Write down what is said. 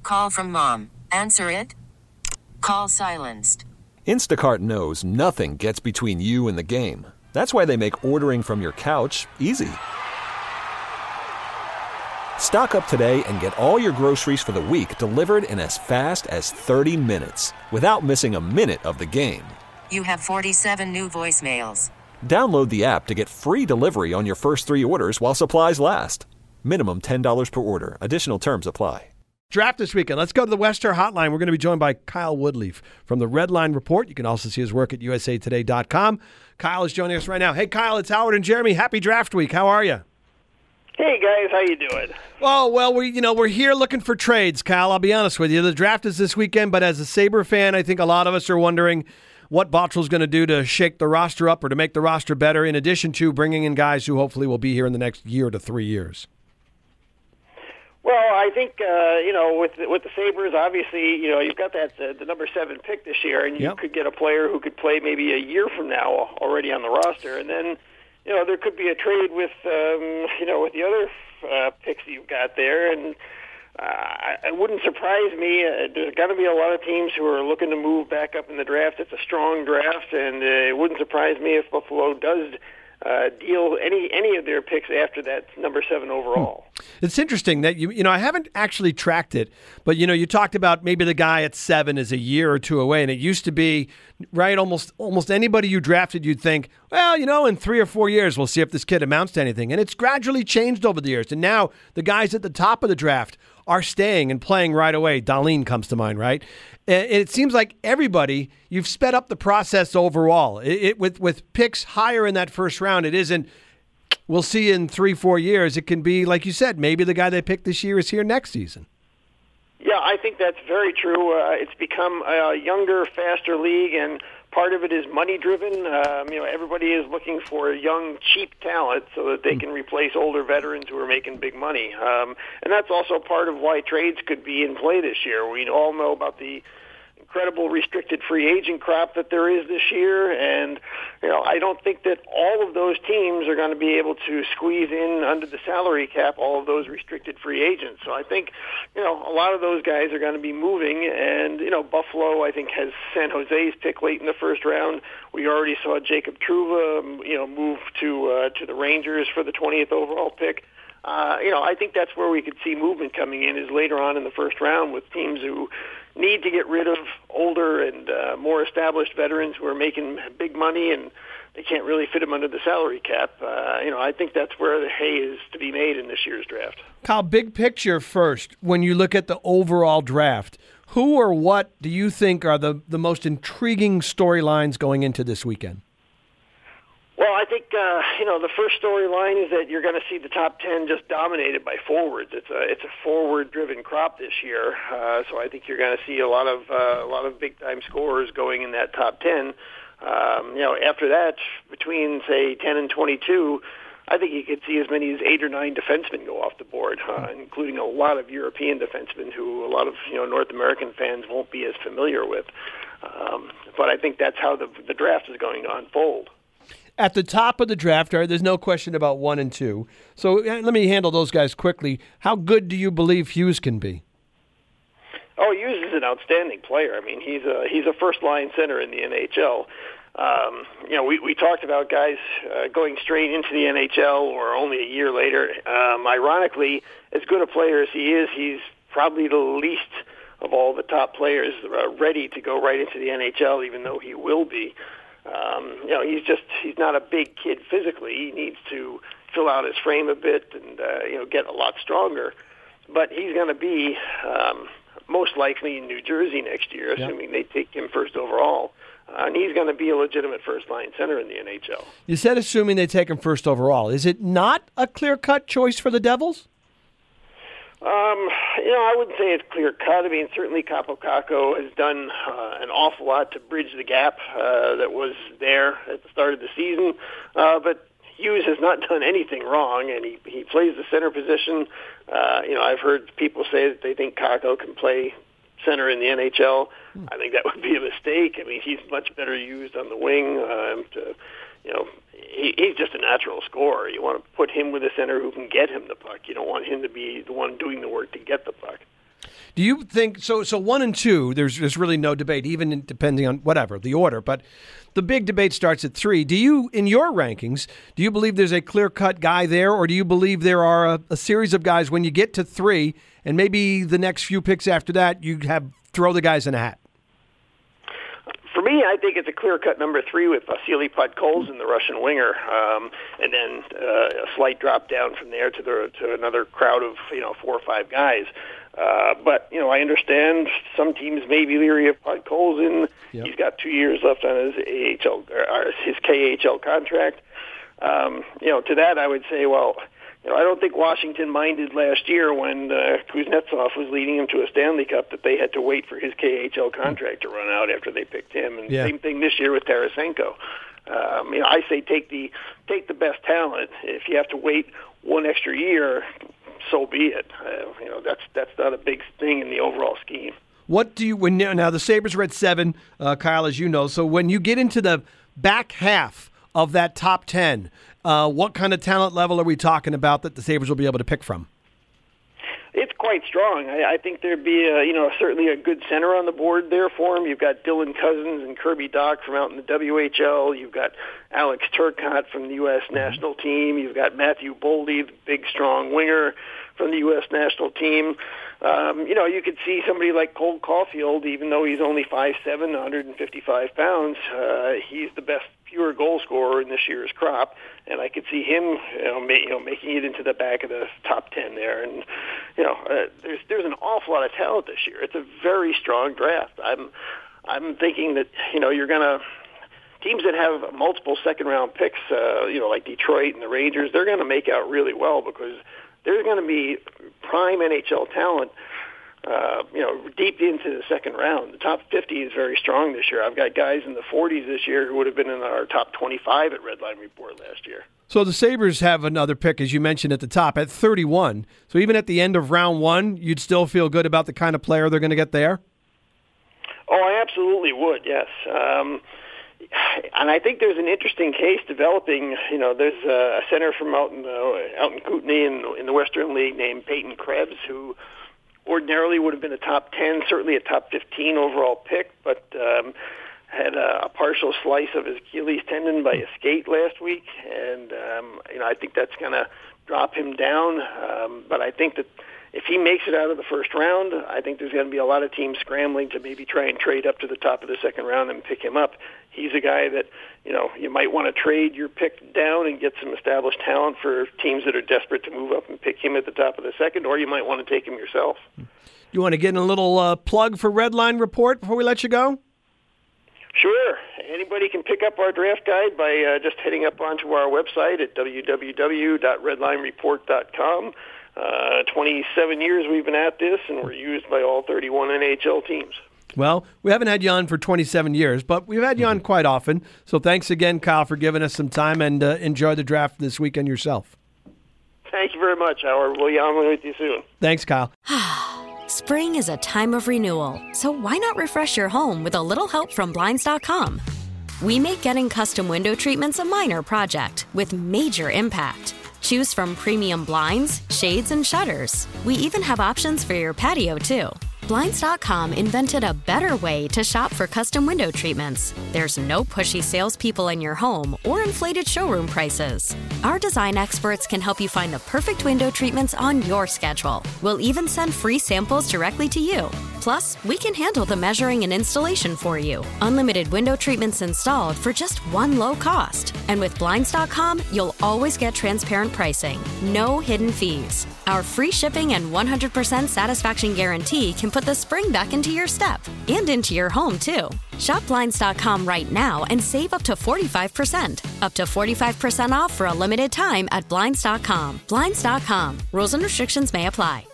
Call from mom. Answer it. Call silenced. Instacart knows nothing gets between you and the game. That's why they make ordering from your couch easy. Stock up today and get all your groceries for the week delivered in as fast as 30 minutes without missing a minute of the game. You have 47 new voicemails. Download the app to get free delivery on your first 3 orders while supplies last. Minimum $10 per order. Additional terms apply. Draft this weekend. Let's go to the Wester Hotline. We're going to be joined by Kyle Woodleaf from the Red Line Report. You can also see his work at usatoday.com. Kyle is joining us right now. Hey, Kyle, it's Howard and Jeremy. Happy Draft Week. How are you? Hey, guys. How you doing? Oh, well, we're here looking for trades, Kyle. I'll be honest with you. The draft is this weekend, but as a Sabre fan, I think a lot of us are wondering what Bottrell's going to do to shake the roster up or to make the roster better, in addition to bringing in guys who hopefully will be here in the next year to 3 years. Well, I think with the Sabres, obviously, you've got that the number 7 pick this year, and you could get a player who could play maybe a year from now already on the roster, and then there could be a trade with with the other picks you've got there, and it wouldn't surprise me. There's got to be a lot of teams who are looking to move back up in the draft. It's a strong draft, and it wouldn't surprise me if Buffalo does deal any of their picks after that number 7 overall. It's interesting that I haven't actually tracked it, but you talked about maybe the guy at 7 is a year or 2 away, and it used to be right. Almost anybody you drafted, you'd think, well, in 3 or 4 years we'll see if this kid amounts to anything, and it's gradually changed over the years. And now the guys at the top of the draft are staying and playing right away. Dahlin comes to mind, right? It seems like everybody, you've sped up the process overall. With picks higher in that first round, it isn't, we'll see in 3-4 years. It can be, like you said, maybe the guy they picked this year is here next season. Yeah, I think that's very true. It's become a younger, faster league, and part of it is money-driven. Everybody is looking for young, cheap talent so that they can replace older veterans who are making big money. And that's also part of why trades could be in play this year. We all know about the incredible restricted free agent crop that there is this year, and I don't think that all of those teams are going to be able to squeeze in under the salary cap all of those restricted free agents. So I think a lot of those guys are going to be moving, and Buffalo I think has San Jose's pick late in the first round. We already saw Jacob Trouba move to the Rangers for the 20th overall pick. I think that's where we could see movement coming in, is later on in the first round with teams who need to get rid of older and more established veterans who are making big money and they can't really fit them under the salary cap. I think that's where the hay is to be made in this year's draft. Kyle, big picture first, when you look at the overall draft, who or what do you think are the most intriguing storylines going into this weekend? Well, I think the first storyline is that you're going to see the top 10 just dominated by forwards. It's a forward-driven crop this year, so I think you're going to see a lot of big-time scorers going in that top 10. After that, between say 10 and 22, I think you could see as many as 8 or 9 defensemen go off the board, including a lot of European defensemen who a lot of North American fans won't be as familiar with. But I think that's how the draft is going to unfold. At the top of the draft, there's no question about 1 and 2. So let me handle those guys quickly. How good do you believe Hughes can be? Oh, Hughes is an outstanding player. I mean, he's a first-line center in the NHL. We talked about guys going straight into the NHL or only a year later. Ironically, as good a player as he is, he's probably the least of all the top players ready to go right into the NHL, even though he will be. He's not a big kid physically. He needs to fill out his frame a bit and get a lot stronger. But he's going to be most likely in New Jersey next year, assuming they take him first overall. And he's going to be a legitimate first-line center in the NHL. You said assuming they take him first overall. Is it not a clear-cut choice for the Devils? I wouldn't say it's clear-cut. I mean, certainly Kaapo Kakko has done an awful lot to bridge the gap that was there at the start of the season. But Hughes has not done anything wrong, and he plays the center position. I've heard people say that they think Kakko can play center in the NHL. I think that would be a mistake. I mean, he's much better used on the wing. He's just a natural scorer. You want to put him with a center who can get him the puck. You don't want him to be the one doing the work to get the puck. Do you think so? So 1 and 2, there's really no debate, even depending on whatever the order. But the big debate starts at 3. Do you, in your rankings, do you believe there's a clear-cut guy there, or do you believe there are a series of guys when you get to 3, and maybe the next few picks after that, you throw the guys in a hat? For me, I think it's a clear-cut number 3 with Vasily Podkolzin, the Russian winger, and then a slight drop down from there to another crowd of 4 or 5 guys. But I understand some teams may be leery of Podkolzin. Yep. He's got 2 years left on his his KHL contract. To that I would say, well, I don't think Washington minded last year when Kuznetsov was leading him to a Stanley Cup that they had to wait for his KHL contract to run out after they picked him. And same thing this year with Tarasenko. I say take the best talent. If you have to wait 1 extra year, so be it. That's not a big thing in the overall scheme. What do you now the Sabres are at 7, Kyle, as you know. So when you get into the back half of that top 10, what kind of talent level are we talking about that the Sabres will be able to pick from? It's quite strong. I think there'd be certainly a good center on the board there for him. You've got Dylan Cousins and Kirby Dach from out in the WHL. You've got Alex Turcotte from the U.S. national team. You've got Matthew Boldy, the big, strong winger from the U.S. national team. You could see somebody like Cole Caulfield, even though he's only 5'7", 155 pounds, he's the best pure goal scorer in this year's crop, and I could see him, making it into the back of the top 10 there. And there's an awful lot of talent this year. It's a very strong draft. I'm thinking that you're gonna teams that have multiple second-round picks, like Detroit and the Rangers, they're going to make out really well because there's going to be prime NHL talent, deep into the second round. The top 50 is very strong this year. I've got guys in the 40s this year who would have been in our top 25 at Redline Report last year. So the Sabres have another pick, as you mentioned at the top, at 31. So even at the end of round 1, you'd still feel good about the kind of player they're going to get there? Oh, I absolutely would, yes. And I think there's an interesting case developing. There's a center from out in Kootenay in the Western League named Peyton Krebs, who ordinarily would have been a top 10, certainly a top 15 overall pick, but had a partial slice of his Achilles tendon by a skate last week, and I think that's going to drop him down. But I think that if he makes it out of the first round, I think there's going to be a lot of teams scrambling to maybe try and trade up to the top of the second round and pick him up. He's a guy that, you might want to trade your pick down and get some established talent for teams that are desperate to move up and pick him at the top of the second, or you might want to take him yourself. You want to get in a little plug for Redline Report before we let you go? Sure. Anybody can pick up our draft guide by just heading up onto our website at www.redlinereport.com. 27 years we've been at this, and we're used by all 31 NHL teams. Well, we haven't had you on for 27 years, but we've had you on quite often. So thanks again, Kyle, for giving us some time, and enjoy the draft this weekend yourself. Thank you very much, Howard. We'll be on with you soon. Thanks, Kyle. Spring is a time of renewal, so why not refresh your home with a little help from Blinds.com? We make getting custom window treatments a minor project with major impact. Choose from premium blinds, shades, and shutters. We even have options for your patio, too. Blinds.com invented a better way to shop for custom window treatments. There's no pushy salespeople in your home or inflated showroom prices. Our design experts can help you find the perfect window treatments on your schedule. We'll even send free samples directly to you. Plus, we can handle the measuring and installation for you. Unlimited window treatments installed for just one low cost. And with Blinds.com, you'll always get transparent pricing. No hidden fees. Our free shipping and 100% satisfaction guarantee can put the spring back into your step and into your home, too. Shop Blinds.com right now and save up to 45%. Up to 45% off for a limited time at Blinds.com. Blinds.com. Rules and restrictions may apply.